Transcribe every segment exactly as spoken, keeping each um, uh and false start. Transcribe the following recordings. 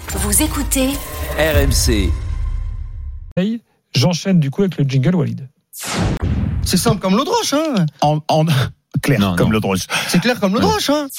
Vous écoutez R M C. Hey, j'enchaîne du coup avec le jingle Walid. C'est simple comme l'eau de roche, hein. En, en... Clair non, comme non. l'eau de roche. C'est clair comme l'eau de roche, hein.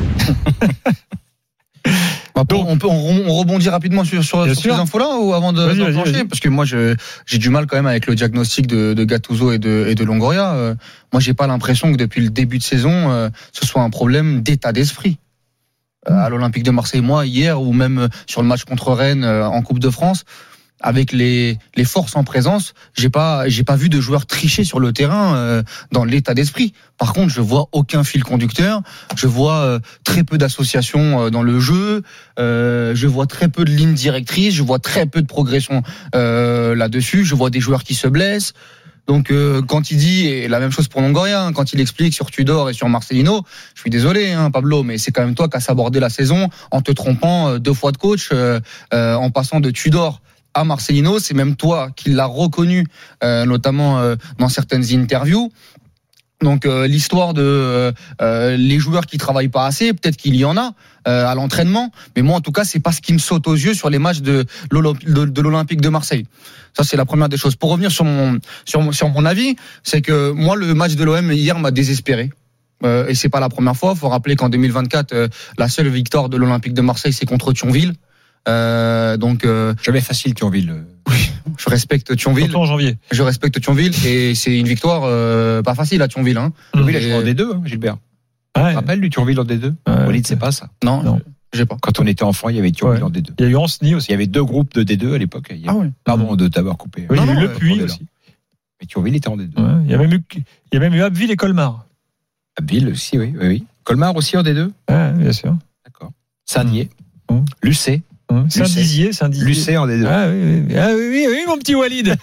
Bah, pour, on peut on, on rebondit rapidement sur, sur, sur ces infos-là ou avant de vas-y, d'en vas-y, plancher vas-y. Parce que moi je, j'ai du mal quand même avec le diagnostic de, de Gattuso et de, et de Longoria. Euh, moi j'ai pas l'impression que depuis le début de saison euh, ce soit un problème d'état d'esprit. Euh, à l'Olympique de Marseille, moi hier ou même sur le match contre Rennes euh, en Coupe de France, avec les, les forces en présence, j'ai pas j'ai pas vu de joueurs tricher sur le terrain euh, dans l'état d'esprit. Par contre, je vois aucun fil conducteur, je vois euh, très peu d'associations euh, dans le jeu, euh, je vois très peu de lignes directrices, je vois très peu de progression euh, là-dessus, je vois des joueurs qui se blessent. Donc euh, quand il dit, et la même chose pour Longoria, hein, quand il explique sur Tudor et sur Marcelino, je suis désolé hein, Pablo, mais c'est quand même toi qui as sabordé la saison en te trompant euh, deux fois de coach, euh, euh, en passant de Tudor à Marcelino, c'est même toi qui l'as reconnu, euh, notamment euh, dans certaines interviews. Donc euh, l'histoire de euh, les joueurs qui travaillent pas assez, peut-être qu'il y en a euh, à l'entraînement, mais moi en tout cas c'est pas ce qui me saute aux yeux sur les matchs de, de, de l'Olympique de Marseille. Ça c'est la première des choses. Pour revenir sur mon sur mon, sur mon avis, c'est que moi le match de l'O M hier m'a désespéré. Euh, et c'est pas la première fois. Faut rappeler qu'en deux mille vingt-quatre, euh, la seule victoire de l'Olympique de Marseille c'est contre Thionville. Euh, donc euh, Jamais facile Thionville. Oui, je respecte Thionville. Surtout en janvier. Je respecte Thionville et c'est une victoire euh, pas facile à Thionville. Hein. Thionville a Et- joué en D deux, hein, Gilbert. Ouais. Tu te rappelles du Thionville en D deux? Ouais. Walid, c'est pas ça. Non, Non. j'ai pas. Quand on était enfant, il y avait Thionville Ouais. en D deux. Il y a eu Ancenis aussi. Il y avait deux groupes de D deux à l'époque. Il y avait- Ah ouais. Pardon de t'avoir coupé. Oui, Non, il y a eu non, Le ouais, Puy on est là. aussi. Mais Thionville était en D deux. Ouais. Il y a même eu, il y a même eu Abbeville et Colmar. Abbeville aussi, oui, oui, oui. Colmar aussi en D deux. Ouais, bien sûr. D'accord. Saint-Dié. Mmh. Lucé. Hein, Saint-Dizier, Saint-Dizier. Lucé en D deux. Ah oui, oui, ah, oui, oui, oui, mon petit Walid.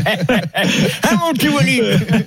Ah mon petit Walid.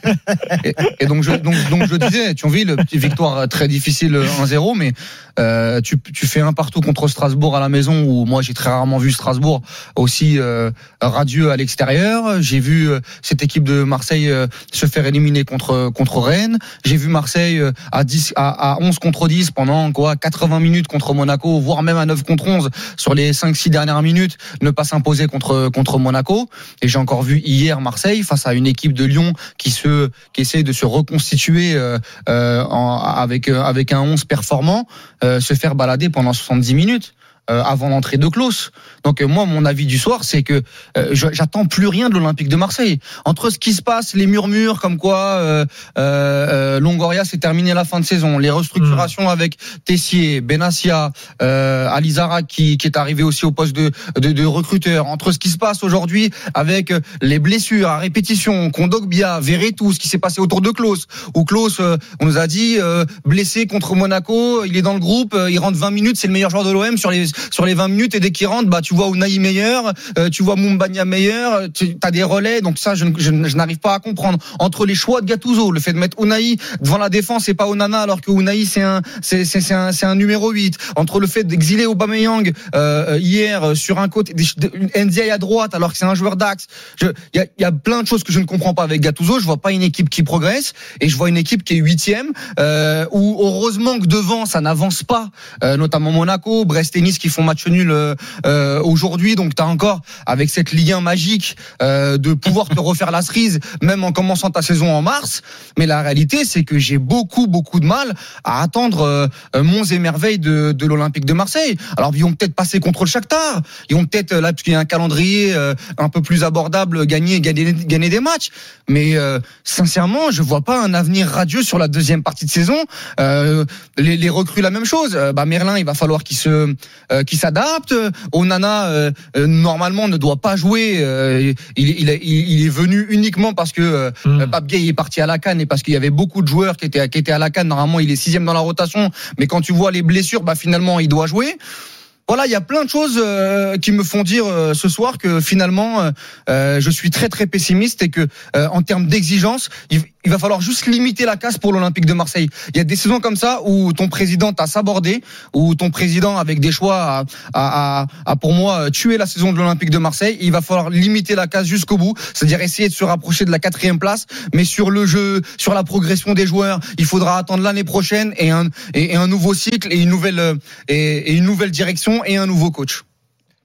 Et, et donc, je, donc, donc je disais, Thionville, petite victoire très difficile un zéro, mais euh, tu, tu fais un partout contre Strasbourg à la maison, où moi j'ai très rarement vu Strasbourg aussi euh, radieux à l'extérieur. J'ai vu euh, cette équipe de Marseille euh, se faire éliminer contre contre Rennes. J'ai vu Marseille euh, à dix à, à onze contre dix pendant quoi quatre-vingts minutes contre Monaco, voire même à neuf contre onze sur les cinq six dernières minutes, ne pas s'imposer contre contre Monaco. Et j'ai encore vu hier Marseille face à une équipe de Lyon qui se qui essaie de se reconstituer euh, euh, en, avec euh, avec un onze performant, euh, se faire balader pendant soixante-dix minutes. Euh, avant l'entrée de Klaus. Donc euh, moi, mon avis du soir, c'est que euh, je, j'attends plus rien de l'Olympique de Marseille. Entre ce qui se passe, les murmures comme quoi euh, euh, Longoria s'est terminé la fin de saison, les restructurations mmh. avec Tessier, Benassia, euh, Alizara qui, qui est arrivé aussi au poste de, de, de recruteur. Entre ce qui se passe aujourd'hui avec les blessures à répétition, Kondogbia, Verretou, ce qui s'est passé autour de Klaus, où Klaus, euh, on nous a dit euh, blessé contre Monaco, il est dans le groupe, euh, il rentre vingt minutes, c'est le meilleur joueur de l'O M sur les sur les vingt minutes, et dès qu'il rentre, bah tu vois Unai meilleur, euh, tu vois Moumbagna meilleur, tu as des relais, donc ça je, je, je n'arrive pas à comprendre. Entre les choix de Gattuso, le fait de mettre Unai devant la défense et pas Onana, alors que Unai c'est un c'est c'est c'est un c'est un numéro huit, entre le fait d'exiler Aubameyang euh, hier sur un côté, Ndiaye à droite alors que c'est un joueur d'axe, il y a il y a plein de choses que je ne comprends pas avec Gattuso. Je vois pas une équipe qui progresse et je vois une équipe qui est huitième, euh, où heureusement que devant ça n'avance pas, euh, notamment Monaco, Brest et Nice qui font match nul euh, aujourd'hui. Donc t'as encore avec cette Ligue un magique euh, de pouvoir te refaire la cerise même en commençant ta saison en mars. Mais la réalité c'est que j'ai beaucoup beaucoup de mal à attendre euh, monts et merveilles de, de l'Olympique de Marseille. Alors ils vont peut-être passer contre le Shakhtar, ils vont peut-être là parce qu'il y a un calendrier euh, un peu plus abordable, gagner gagner gagner des matchs. Mais euh, sincèrement je vois pas un avenir radieux sur la deuxième partie de saison. Euh, les, les recrues la même chose. Euh, bah Merlin il va falloir qu'il se Euh, qui s'adapte. Onana euh, euh, normalement ne doit pas jouer. Euh, il, il, il, il est venu uniquement parce que euh, mmh. Pape Gueye est parti à la CAN et parce qu'il y avait beaucoup de joueurs qui étaient qui étaient à la CAN. Normalement, il est sixième dans la rotation, mais quand tu vois les blessures, bah finalement, il doit jouer. Voilà, il y a plein de choses euh, qui me font dire euh, ce soir que finalement, euh, je suis très très pessimiste et que euh, en termes d'exigence, il, il va falloir juste limiter la casse pour l'Olympique de Marseille. Il y a des saisons comme ça où ton président t'a sabordé, où ton président avec des choix a, a, a, a pour moi tué la saison de l'Olympique de Marseille. Il va falloir limiter la casse jusqu'au bout, c'est-à-dire essayer de se rapprocher de la quatrième place, mais sur le jeu, sur la progression des joueurs, il faudra attendre l'année prochaine et un et, et un nouveau cycle et une nouvelle et, et une nouvelle direction et un nouveau coach.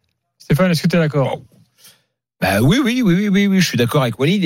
Stéphane, est-ce que tu es d'accord? Bah oui, oui, oui, oui, oui, oui, je suis d'accord avec Walid.